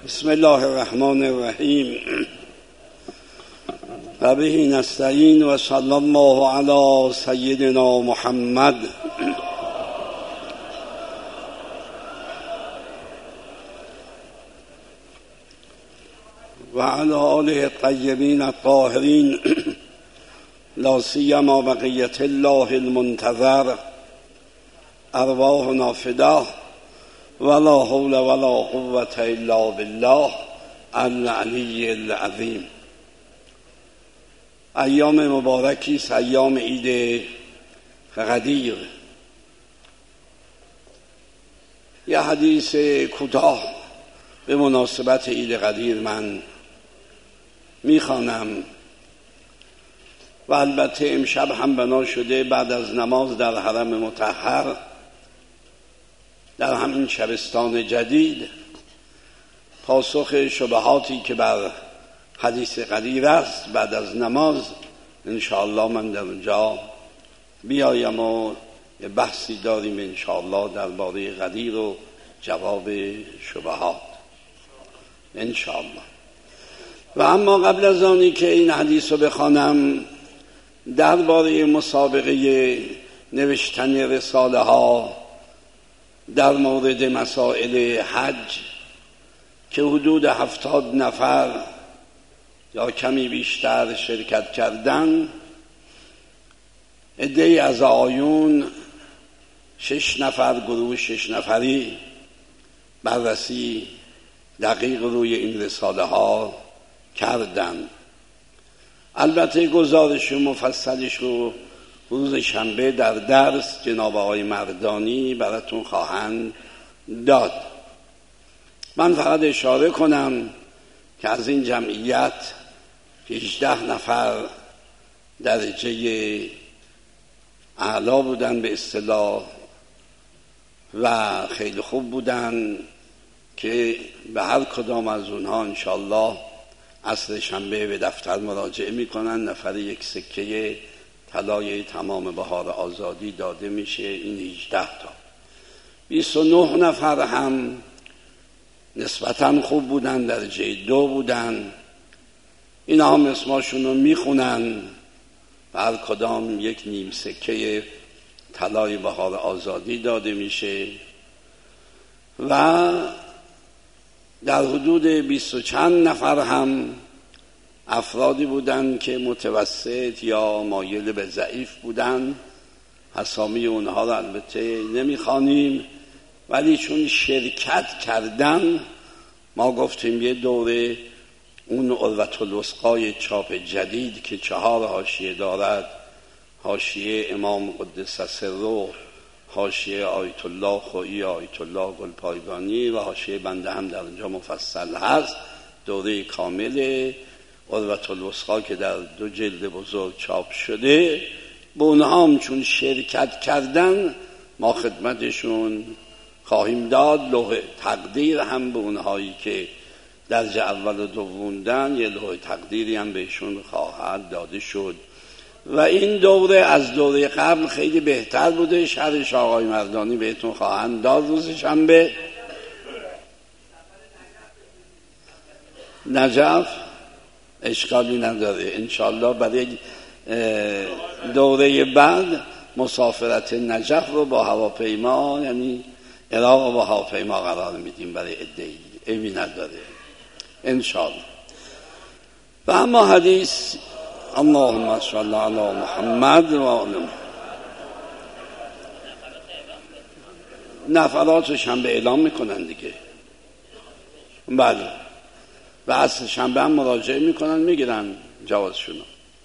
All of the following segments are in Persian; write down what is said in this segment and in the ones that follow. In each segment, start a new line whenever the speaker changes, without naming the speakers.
بسم الله الرحمن الرحیم و به نستعین و صلی الله علی سیدنا محمد و علی آله الطیبین الطاهرین لا سیما بقیة الله المنتظر ارواحنا فداه ولا حول ولا قوة الا بالله العلی العظیم. ایام مبارکی است، ایام عید قدیر. یه حدیث کوتاه به مناسبت عید قدیر من میخوانم و البته امشب هم بنا شده بعد از نماز در حرم مطهر در همین شبستان جدید پاسخ شبهاتی که بر حدیث قدیر است بعد از نماز انشاءالله من در اونجا بیایم و بحثی داریم انشاءالله درباره قدیر و جواب شبهات انشاءالله. و اما قبل از آنی که این حدیث رو بخوانم درباره مسابقه نوشتن رساله ها در مورد مسائل حج که حدود 70 نفر یا کمی بیشتر شرکت کردن، عده‌ای از آیون 6 نفر گروه 6 نفری بررسی دقیق روی این رساله ها کردن. البته گزارش مفصلش رو روز شنبه در درس جناب آقای مردانی براتون خواهند داد. من فقط اشاره کنم که از این جمعیت 18 نفر درجه اعلا بودن به اصطلاح و خیلی خوب بودن که به هر کدام از اونها انشالله عصر شنبه به دفتر مراجعه میکنن. نفر یک سکه طلای تمام بهار آزادی داده میشه. این 18 تا. 29 نفر هم نسبتاً خوب بودن، درجه 2 بودن. اینا هم اسماشون رو میخونن و هر کدام یک نیم سکه طلای بهار آزادی داده میشه و در حدود 20 و چند نفر هم افرادی بودن که متوسط یا مایل به ضعیف بودن. اسامی اونها رو البته نمیخوانیم ولی چون شرکت کردن ما گفتیم یه دوره اون عروة الوثقی چاپ جدید که 4 حاشیه دارد، حاشیه امام قدس سره، حاشیه آیت الله خویی، آیت الله گلپایگانی و حاشیه بنده هم در اونجا مفصل هست. دوره کامل عروة الوثقی که در 2 جلد بزرگ چاپ شده به اونها هم چون شرکت کردن ما خدمتشون خواهیم داد. لوح تقدیر هم به اونهایی که درجه اول و دوموندن یه لوح تقدیری هم بهشون خواهد داده شد و این دوره از دوره قبل خیلی بهتر بوده. شرح آقای مردانی بهتون خواهند داد روز شنبه. نجف اشکالی نداره انشالله. برای دوره بعد مسافرت نجف رو با هواپیما یعنی عراق رو با هواپیما قرار میدیم برای عده‌ای، ایبی نداره انشالله. و اما حدیث اللهم صل علی محمد و آل محمد. نفرات شنبه اعلام میکنن دیگه. بله و عصر شنبه هم مراجعه میکنن میگیرن جوازشونو.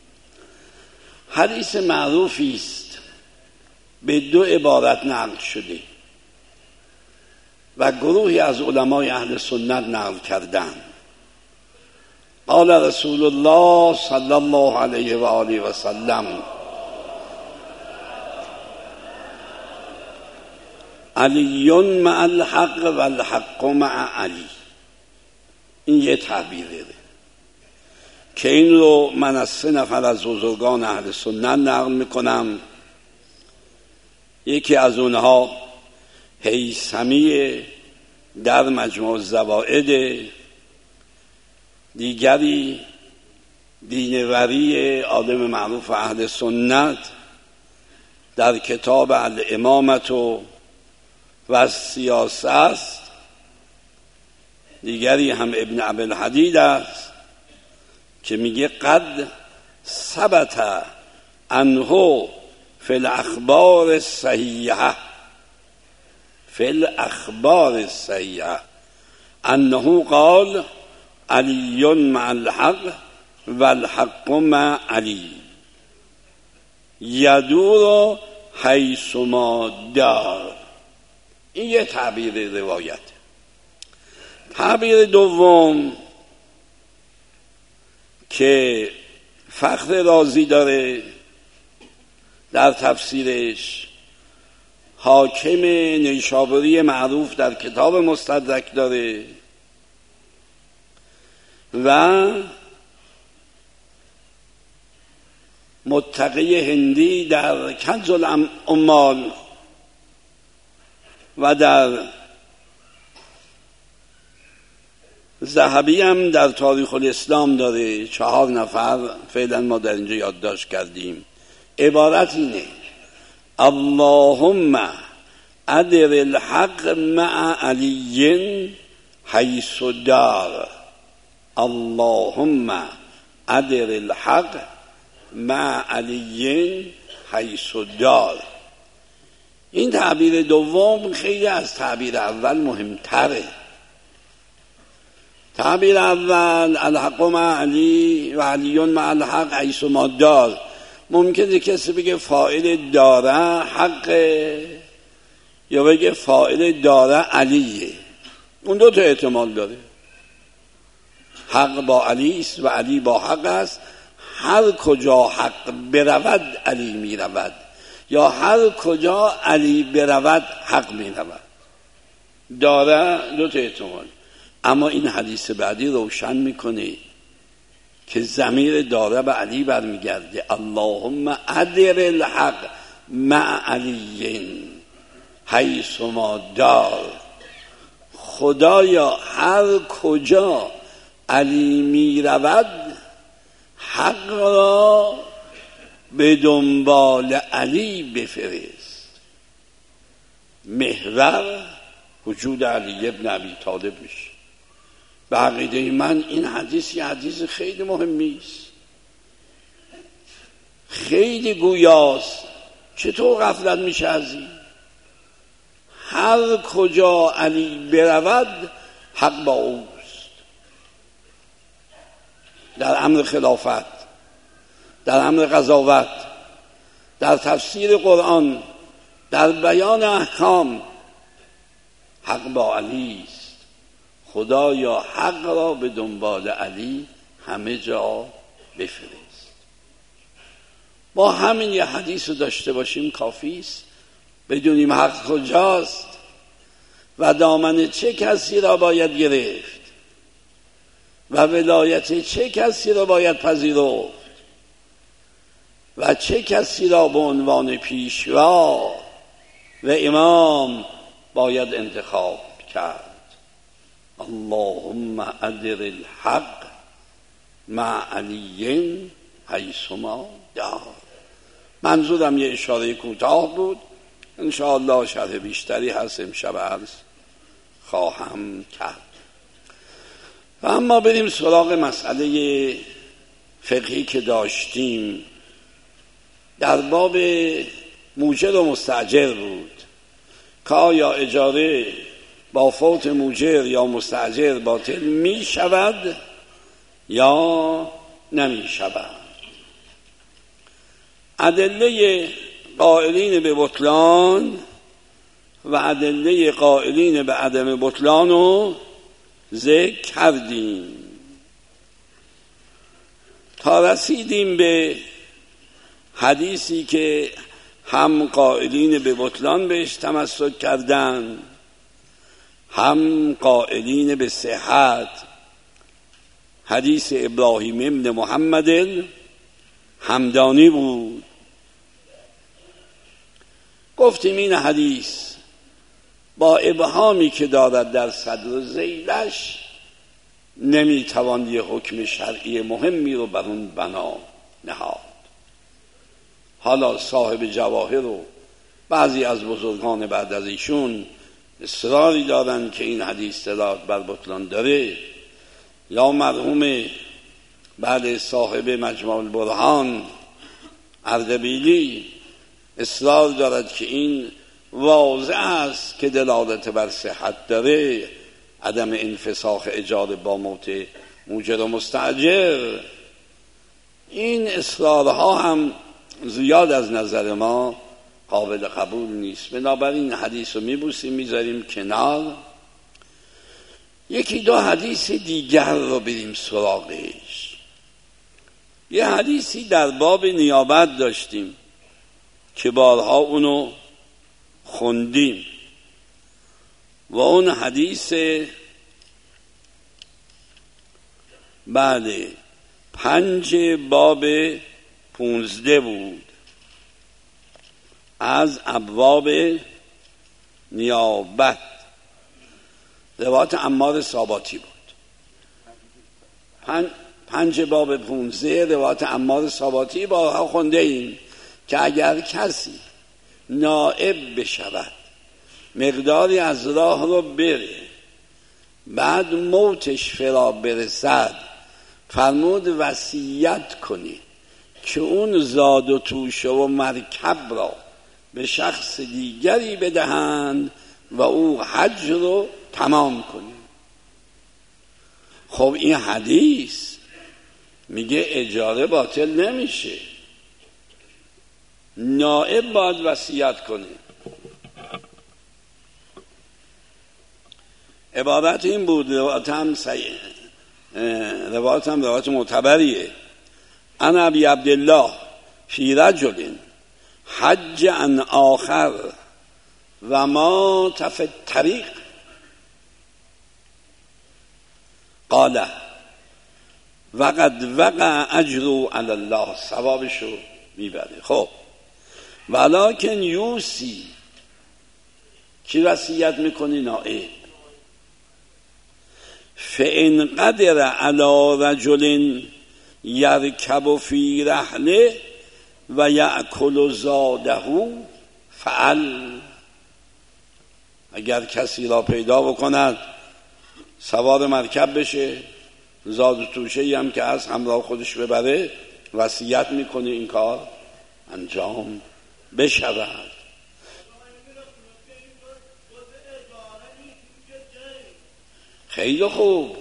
حدیث معروفی است به 2 عبارت نقل شده و گروهی از علمای اهل سنت نقل کردن. قال رسول الله صلی الله علیه و آله و سلم علی مع الحق و الحق مع علی. این یه تعبیره که این رو من از 3 نفر از بزرگان اهل سنت نقل میکنم. یکی از اونها هیثمی در مجموع الزوائد دیگری دینوری عالم معروف اهل سنت در کتاب الامامت و سیاست، دیگری هم ابن ابوالحدید است که میگه قد ثبت عنه فی الاخبار الصحیحه انه قال علی مع الحق و الحق مع علی یدور حیث ما دار. این یه تعبیر روایت. تعبیر دوم که فخر رازی داره در تفسیرش، حاکم نیشابوری معروف در کتاب مستدرک داره و متقی هندی در کنز الاموال و در ذهبی هم در تاریخ الاسلام داره. 4 نفر فعلا ما در اینجا یادداشت کردیم. عبارت اینه: اللهم ادر الحق مع علی حیث دار. اللهم ادر الحق مع علی حیث دار. این تعبیر دوم خیلی از تعبیر اول مهمتره. تعبیر اول الحق مع علی و علی مع الحق حیث ما دار، ممکنه کسی بگه فاعل داره حقه یا بگه فاعل داره علیه. اون دو تا احتمال داره. حق با علی است و علی با حق است. هر کجا حق برود علی می رود، یا هر کجا علی برود حق می رود. داره دو تا احتمال. اما این حدیث بعدی روشن میکنه که ضمیر داره به علی برمیگرده. اللهم ادر الحق مع علی حیث ما دار. خدایا هر کجا علی می رود حق را به دنبال علی بفرست. محور وجود علی ابن ابی طالب میشه. به عقیده من این حدیث یه حدیث خیلی مهمی است، خیلی گویاست. چطور غفلت میشه از این؟ هر کجا علی برود حق با اوست. در امر خلافت، در امر قضاوت، در تفسیر قرآن، در بیان احکام حق با علی است. خدایا حق را به دنبال علی همه جا بفرست. با همین یه حدیث رو داشته باشیم کافی است. بدونیم حق کجاست و دامن چه کسی را باید گرفت و ولایت چه کسی را باید پذیرفت و چه کسی را به عنوان پیشوا و امام باید انتخاب کرد. اللهم ادر الحق مع علی حیث ما دار. منظورم یه اشاره کوتاه بود. انشاءالله شرح بیشتری هست امشب عرض خواهم کرد. و اما بریم سراغ مسئله فقهی که داشتیم. در باب موجر و مستاجر بود که آیا اجاره با فوت موجر یا مستاجر باطل می شود یا نمی شود. ادله قائلین به بطلان و ادله قائلین به عدم بطلان رو ذکر کردیم تا رسیدیم به حدیثی که هم قائلین به بطلان بهش تمسک کردن، هم قائلین به صحت. حدیث ابراهیم ابن محمد همدانی بود. گفتیم این حدیث با ابهامی که دارد در صدر ذیلش نمیتوان یه حکم شرعی مهمی رو بر اون بنا نهاد. حالا صاحب جواهر و بعضی از بزرگان بعد از ایشون اصراری دارن که این حدیث دلالت بر بطلان داره، یا مرحوم بعد صاحب مجموع البرهان اردبیلی اصرار دارد که این واضح است که دلالت بر صحت داره، عدم انفساخ اجاره با موت موجر و مستاجر. این اصرارها هم زیاد از نظر ما قابل قبول نیست. بنابراین حدیث رو میبوسیم میذاریم کنار، یکی دو حدیث دیگر رو بریم سراغش. یه حدیثی در باب نیابت داشتیم که بارها اونو خوندیم و اون حدیث بعد 5 باب 15 بود، از ابواب نیابت، روایت عمار ساباتی بود. 5 باب 15 روایت عمار ساباتی بارها خونده ایم که اگر کسی نائب بشود، مقداری از راه رو بره، بعد موتش فرا برسد، فرمود وصیت کنی که اون زاد و توشه و مرکب را به شخص دیگری بدهند و او حج رو تمام کنی. خب این حدیث میگه اجاره باطل نمیشه، نائب باید وصیت کنه. عبارت این بود، روایت هم روایت معتبریه. انا ابی عبدالله فی رجل حج عن آخر و مات فی الطریق قال وقد وقع اجر علی الله، ثوابشو میبره. خب ولکن یوسی، کی وصیت میکنی؟ نائب. فإن قدر علی رجل یرکب فی رحله و یأکل زاده فعل، اگر کسی را پیدا بکند سوار مرکب بشه، زاد و توشه هم که از همراه خودش ببره، وصیت میکنه این کار انجام بشود. خیلی خوب.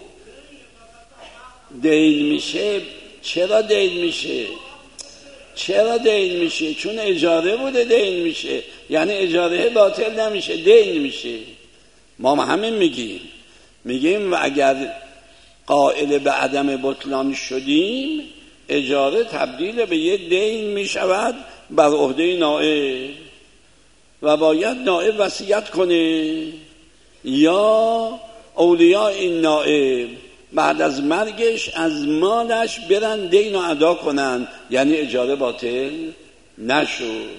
دین میشه. چرا دین میشه؟ چرا دین میشه؟ چون اجاره بوده دین میشه، یعنی اجاره باطل نمیشه، دین میشه. ما همین میگیم و اگر قائل به عدم بطلان شدیم، اجاره تبدیل به یه دین میشود بر عهده نائب و باید نائب وصیت کنه یا اولیاء این نائب بعد از مرگش از مالش برن دین رو ادا کنن، یعنی اجاره باطل نشد.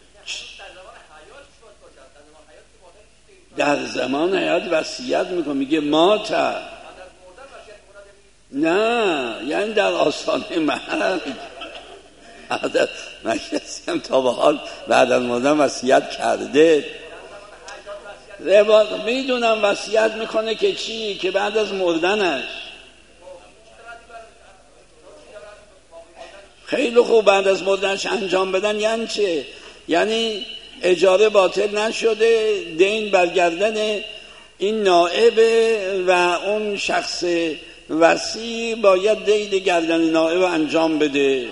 در زمان حیات وصیت میکنه، میگه مات، نه یعنی در آستانه مرگ. من کسی هم تا به حال بعد از مردن وصیت کرده، میدونم وصیت میکنه که چی؟ که بعد از مردنش. خیلی خوب، بعد از مردنش انجام بدن یعنی چه؟ یعنی اجاره باطل نشده، دین برگردن این نائب و اون شخص وصی باید دین گردن نائب انجام بده.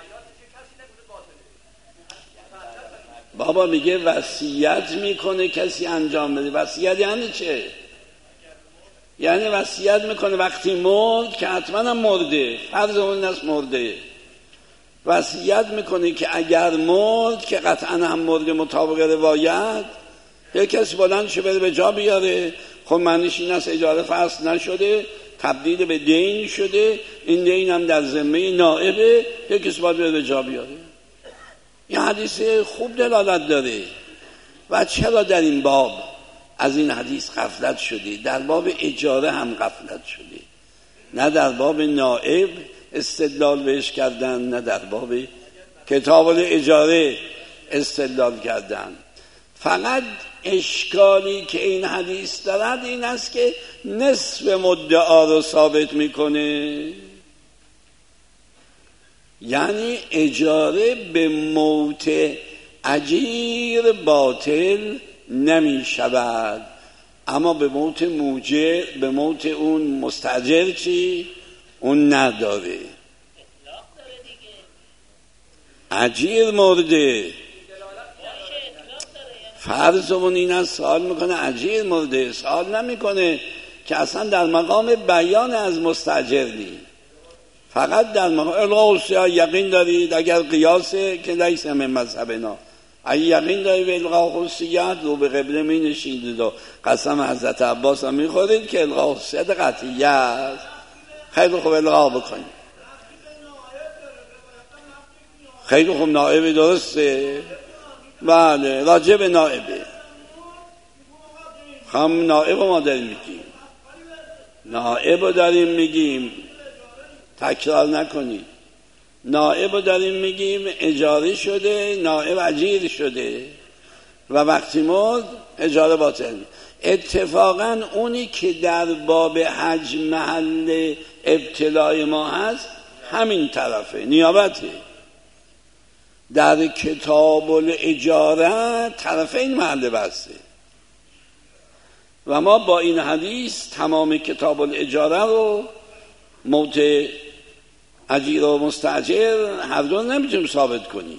بابا میگه وصیت میکنه کسی انجام بده. وصیت یعنی چه؟ یعنی وصیت میکنه وقتی مرد که حتما هم مرده، فرض اون است مرده، وصیت میکنه که اگر مرد که قطعا هم مرده مطابق روایت، یک کسی بلند شه بره به جا بیاره. خب معنیش این است اجاره فصل نشده، تبدیل به دین شده، این دین هم در ذمه نائبه، یک کسی باید بره به جا بیاره. این حدیث خوب دلالت داره. و چرا در این باب از این حدیث غفلت شده؟ در باب اجاره هم غفلت شده. نه در باب نائب استدلال بهش کردن، نه در باب کتاب الاجاره استدلال کردن. فقط اشکالی که این حدیث دارد این است که نصف مدعا رو ثابت میکنه، یعنی اجاره به موت اجیر باطل نمی شود، اما به موت موجر، به موت اون مستاجر چی؟ اون نداره. اجیر مرده، فرضمون این است سوال میکنه اجیر مرده، سوال نمیکنه که اصلا در مقام بیان از مستاجر نی، فقط در مقام الغا یقین دارید اگر قیاسه که لیس من مذهبنا، اگه یقین دارید به الغا حسیت رو به قبله می نشیدید و قسم حضرت عباس هم می خورید که الغا حسیت قطعیه است، خیلی خوب الغا بکنید. خیلی خوب نائب درسته، بله راجع به نائبه، هم نائب ما داریم میگیم، نائب رو داریم میگیم، تکرار نکنید، نائب رو داریم میگیم اجاره شده، نائب اجیر شده و وقتی مرد اجاره باطل. اتفاقا اونی که در باب حج محل ابتلای ما هست همین طرفه، نیابته. در کتاب الاجاره طرفین محل بحثه و ما با این حدیث تمام کتاب الاجاره رو، موت اجیر و مستاجر هر دو نمیتونیم ثابت کنیم،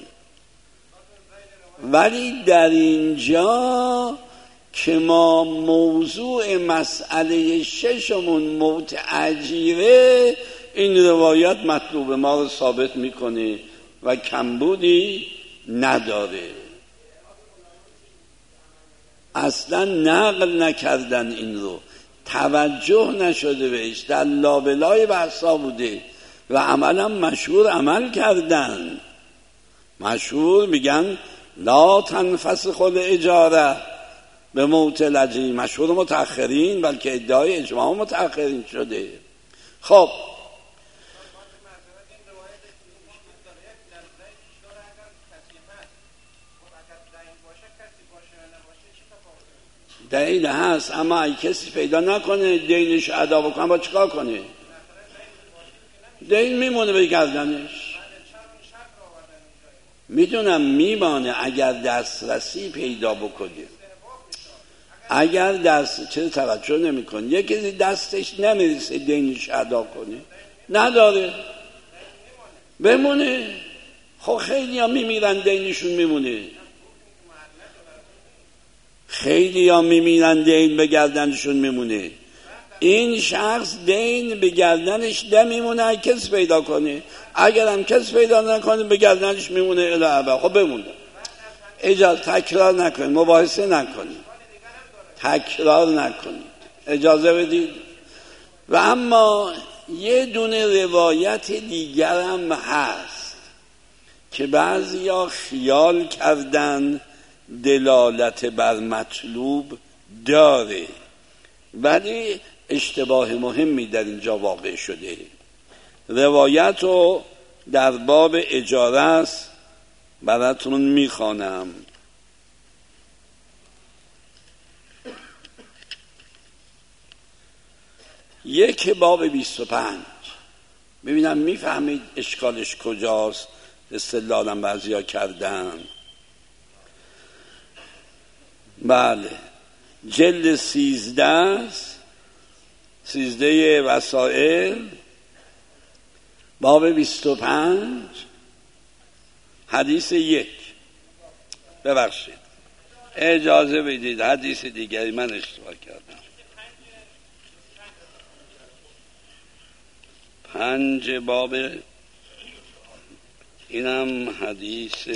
ولی در اینجا که ما موضوع مسئله ششمون موت اجیره، این روایت مطلوب ما رو ثابت میکنه و کمبودی نداره. اصلا نقل نکردن این رو، توجه نشده بهش، در لابلای بحثا بوده و عملا مشهور عمل کردن. مشهور میگن لا تنفسخ الاجاره به موت الاجیر، مشهور متأخرین، بلکه ادعای اجماع متأخرین شده. خب دلیل هست، اما اگه کسی پیدا نکنه دینش ادا بکنه با چیکار کنه؟ دین میمونه به گردنش. میدونم میمانه اگر دسترسی پیدا بکنه. اگر دست چرا توجه نمی کنه؟ یکی دستش نمیرسه دینش ادا کنه، نداره، بمونه. خب خیلی ها میمیرن دینشون میمونه، خیلی ها میمیرن دین به گردنشون میمونه. این شخص دین به گردنش نمیمونه کس پیدا کنه، اگر هم کس پیدا نکنه به گردنش میمونه الی ابد. خب بمونه. اجازه تکرار نکنید، مباحثه نکنید، تکرار نکنید، اجازه بدید. و اما یه دونه روایت دیگر هم هست که بعضیا خیال کردن دلالت بر مطلوب داره، ولی اشتباه مهمی در اینجا واقع شده. روایت رو در باب اجاره است براتون میخوانم. یک باب 25. ببینم میفهمید اشکالش کجاست. استدلالم بعضیا کردن. بله، جلد 13 وسائل، باب 25 حدیث 1. ببخشید اجازه بدید حدیث دیگری، من اشتباه کردم. 5 باب، اینم حدیث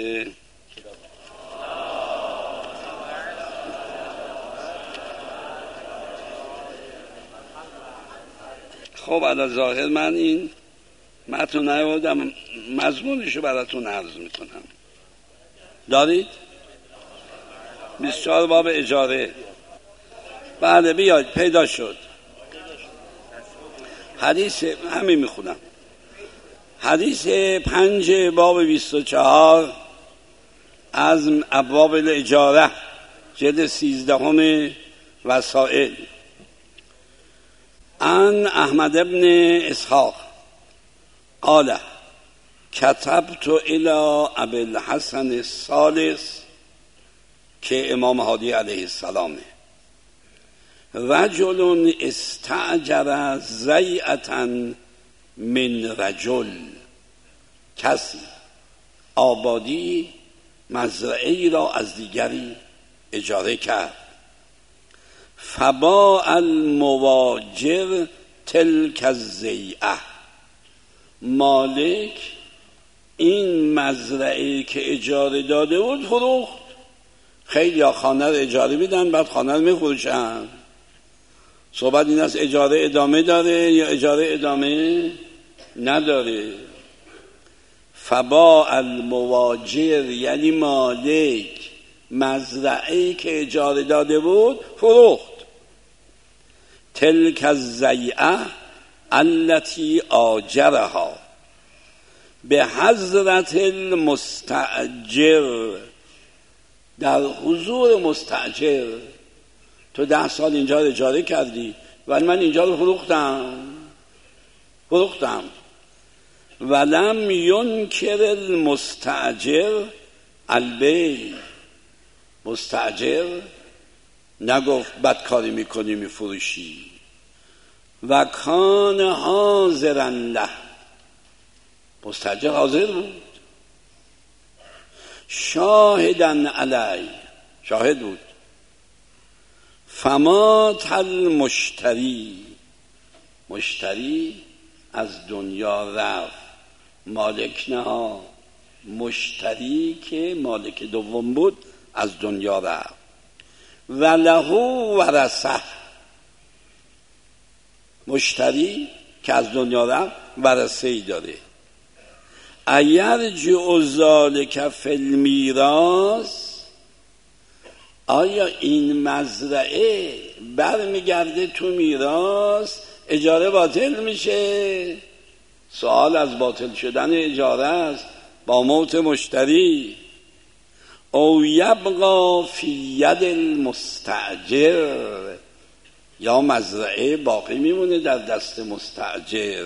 خب علی ظاهر من این متن نیاوردم، مضمونشو براتون عرض میکنم. دارید؟ 24 باب اجاره. بله بیاید، پیدا شد. حدیث همین میخونم. حدیث 5 باب 24 از ابواب الاجاره، جلد 13 وسائل. عن احمد بن اسحاق قال کتبت الی ابی الحسن الثالث، که امام هادی علیه السلامه، رجل استأجر زیعة من رجل، کسی آبادی مزرعه‌ای را از دیگری اجاره کرد. فباع المواجر تلک الزیعة، مالک این مزرعه که اجاره داده بود فروخت. خیلی ها خانه رو اجاره میدن، بعد خانه رو میفروشن. صحبت این است اجاره ادامه داره یا اجاره ادامه نداره. فباع المواجر یعنی مالک مزرعه‌ای که اجاره داده بود فروخت. تلک الزیعة التي آجرها به حضرت المستأجر، در حضور مستأجر. تو 10 سال اینجا رو اجاره کردی ولی من اینجا رو فروختم. ولم ینکر المستأجر البیع، مستأجر نگفت بدکاری میکنی میفروشی. و کان حاضرا له، مستأجر حاضر بود. شاهدن علی، شاهد بود. فمات المشتری، مشتری از دنیا رفت. مالک نه، مشتری که مالک دوم بود از دنیا رفت. و له ورثه، مشتری که از دنیا رفت ورثه‌ای داره. ایرجع ذلک فی المیراث، آیا این مزرعه برمیگرده تو میراث؟ اجاره باطل میشه؟ سوال از باطل شدن اجاره است با موت مشتری. او یبقى فی ید المستأجر، یا مزرعه باقی میمونه در دست مستأجر.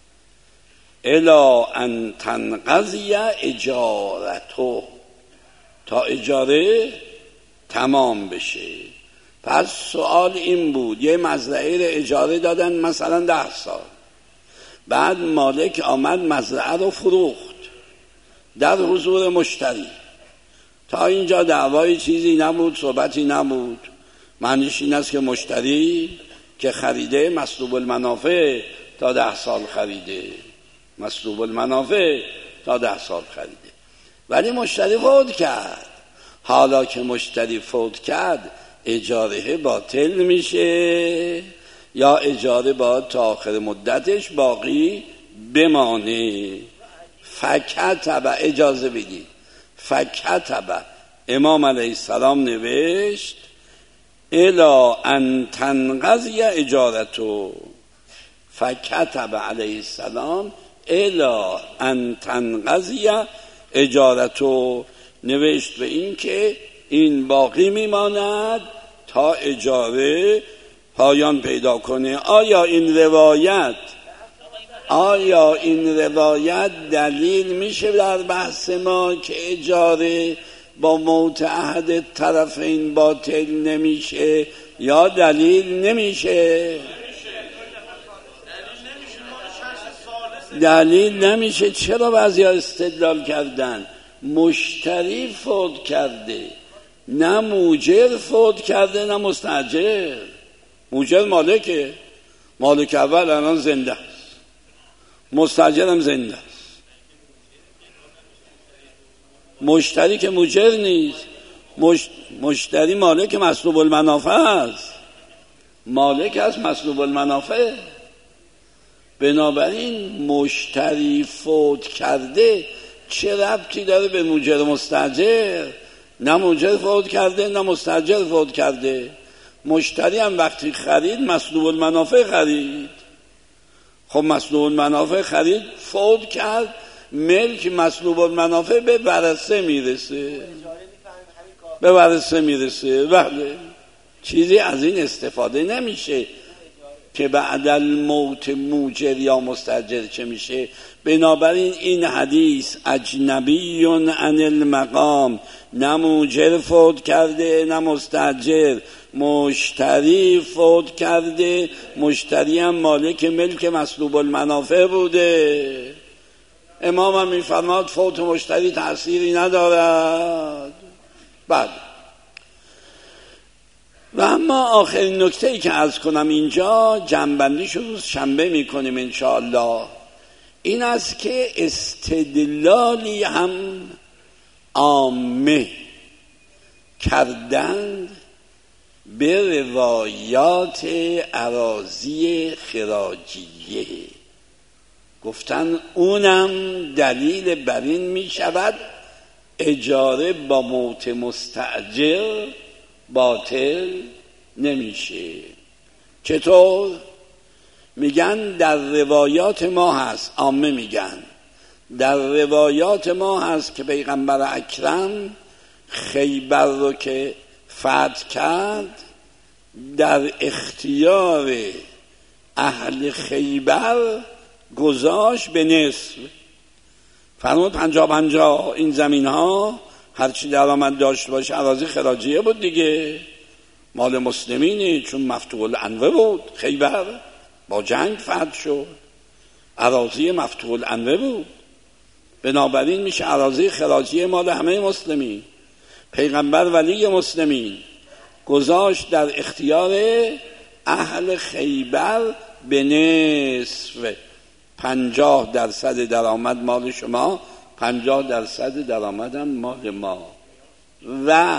الی ان تنقضی اجارته، تا اجاره تمام بشه. پس سوال این بود، یه مزرعه رو اجاره دادن مثلا 10 سال، بعد مالک آمد مزرعه رو فروخت در حضور مشتری. تا اینجا دعوای چیزی نبود، صحبتی نبود. معنیش این است که مشتری که خریده مسلوب المنافع تا 10 سال خریده، مسلوب المنافع تا 10 سال خریده. ولی مشتری فوت کرد. حالا که مشتری فوت کرد اجاره باطل میشه یا اجاره باید تا آخر مدتش باقی بمانه؟ فکتب، اجازه بدید، فکتب، امام علیه السلام نوشت الی ان تنقضی اجارتو. فکتب علیه السلام الی ان تنقضی اجارتو، نوشت به این که این باقی میماند تا اجاره پایان پیدا کنه. آیا این روایت دلیل میشه در بحث ما که اجاره با موت احد طرفین باطل نمیشه یا دلیل نمیشه؟ دلیل نمیشه. چرا بعضی ها استدلال کردن مشتری فوت کرده، نه موجر فوت کرده نه مستأجر. موجر مالکه، مالک اول الان زنده است، مستأجر هم زنده است. مشتری که موجر نیست، مشتری مالک مسلوب المنافع است، مالک از مسلوب المنافع. بنابراین مشتری فوت کرده چه ربطی داره به موجر مستأجر؟ نه موجر فوت کرده نه مستأجر فوت کرده. مشتری هم وقتی خرید مسلوب المنافع خرید. خب مسلوب المنافع خرید، فوت کرد، ملک مسلوب المنافع به ورثه میرسه، به ورثه میرسه. بله، چیزی از این استفاده نمیشه که بعد الموت موجر یا مستاجر چه میشه. بنابراین این حدیث اجنبی عن المقام، نه موجر فوت کرده نه مستاجر، مشتری فوت کرده، مشتری هم مالک ملک مسلوب المنافع بوده. امام هم میفرماد فوت مشتری تأثیری ندارد. بعد و اما آخرین نکته‌ای که عرض کنم اینجا، جنبندیش روز شنبه میکنیم انشاءالله، این است که استدلالی هم عامه کردند به روایات اراضی خراجیه، گفتن اونم دلیل بر این می شود اجاره با موت مستأجر باطل نمیشه. چطور؟ میگن در روایات ما هست، عامه میگن در روایات ما هست که پیغمبر اکرم خیبر رو که فتح کرد در اختیار اهل خیبر گذاشت به نصف، فرمود 50-50 این زمین ها هرچی درآمد داشت باشه اراضی خراجیه بود دیگه، مال مسلمینه، چون مفتوح الانوه بود، خیبر با جنگ فتح شد، اراضی مفتوح الانوه بود، بنابراین میشه اراضی خراجیه مال همه مسلمین. پیغمبر ولی مسلمین گذاشت در اختیار اهل خیبر به نصف، 50% درآمد مال شما، 50% درآمدم مال ما. و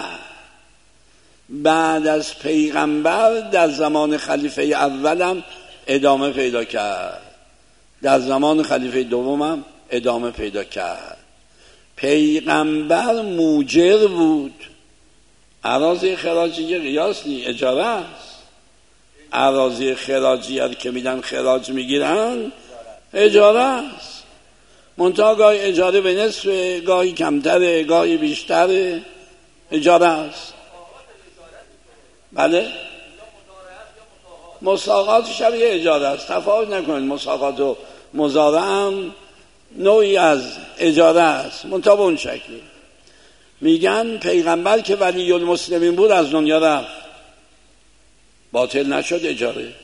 بعد از پیغمبر در زمان خلیفه اولم ادامه پیدا کرد، در زمان خلیفه دومم ادامه پیدا کرد. پیغمبر موجر بود، اراضی خراجیه قیاس نی، اجاره است. اراضی خراجیه که میدن خراج میگیرن اجاره است، منتها گاهی اجاره به نصف، گاهی کمتره، گاهی بیشتره، اجاره است. بله، مساقات شبیه اجاره است، تفاوت نکنید. مساقات و مزارع هم نوعی از اجاره است، منتها به اون شکلی. میگن پیغمبر که ولی المسلمین بود از دنیا رفت، باطل نشد اجاره.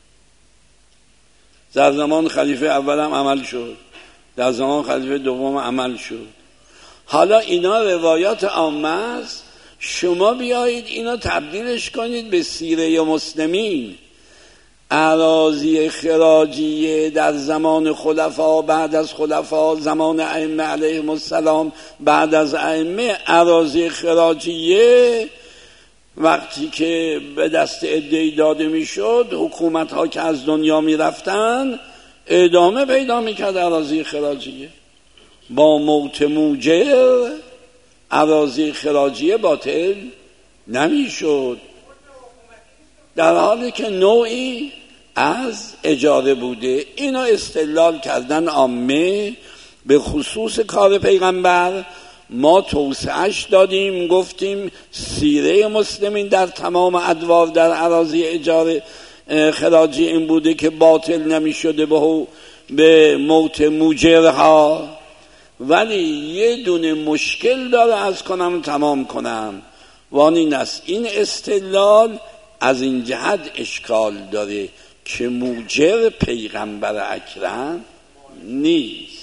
در زمان خلیفه اولم عمل شد، در زمان خلیفه دوم عمل شد. حالا اینا روایات عامه است، شما بیایید اینا تبدیلش کنید به سیره مسلمین. اراضی خراجیه در زمان خلفا، بعد از خلفا، زمان ائمه علیهم السلام، بعد از ائمه، اراضی خراجیه وقتی که به دست عده‌ای داده میشد، حکومت ها که از دنیا میرفتن ادامه پیدا میکرد اراضی خراجیه. با موت موجر اراضی خراجیه باطل نمیشد، در حالی که نوعی از اجاره بوده. اینا استدلال کردن عامه به خصوص کار پیغمبر. ما توسعه‌اش دادیم، گفتیم سیره مسلمین در تمام ادوار در اراضی اجاره خراجی این بوده که باطل نمی شده به موت موجرها. ولی یه دونه مشکل داره، از کنم تمام کنم، وان این است، این استدلال از این جهت اشکال داره که موجر پیغمبر اکرم نیست.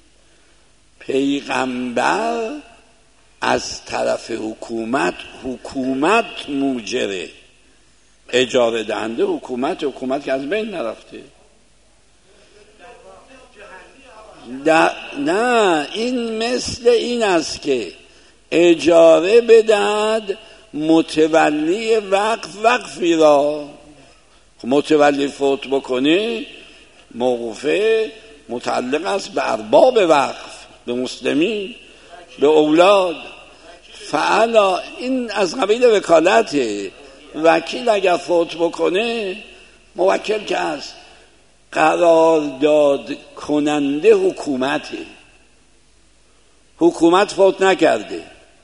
پیغمبر از طرف حکومت موجره، اجاره دهنده حکومت که از بین نرفته. نه، این مثل این است که اجاره بدهد متولی وقفی را، متولی فوت بکنه موقوفه متعلق است به ارباب وقف، به مسلمین، به اولاد. فعلا این از قبیل وکالته. وکیل اگر فوت بکنه موکل که است، قرارداد کننده حکومت فوت نکرده،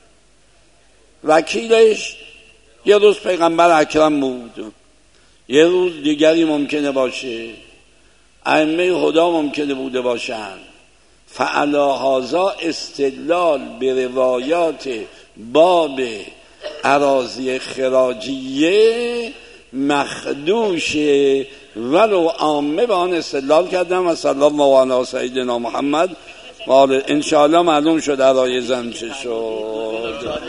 وکیلش یه روز پیغمبر اکرم بود، یه روز دیگری ممکنه باشه، ائمه هدی ممکنه بوده باشن. فعلی هذا استدلال به روایات باب اراضی خراجیه مخدوشه، ولو عامه به آن استدلال کردم. و صلی الله علی سیدنا محمد و آله. انشاءالله معلوم شد عرایزم چه شد.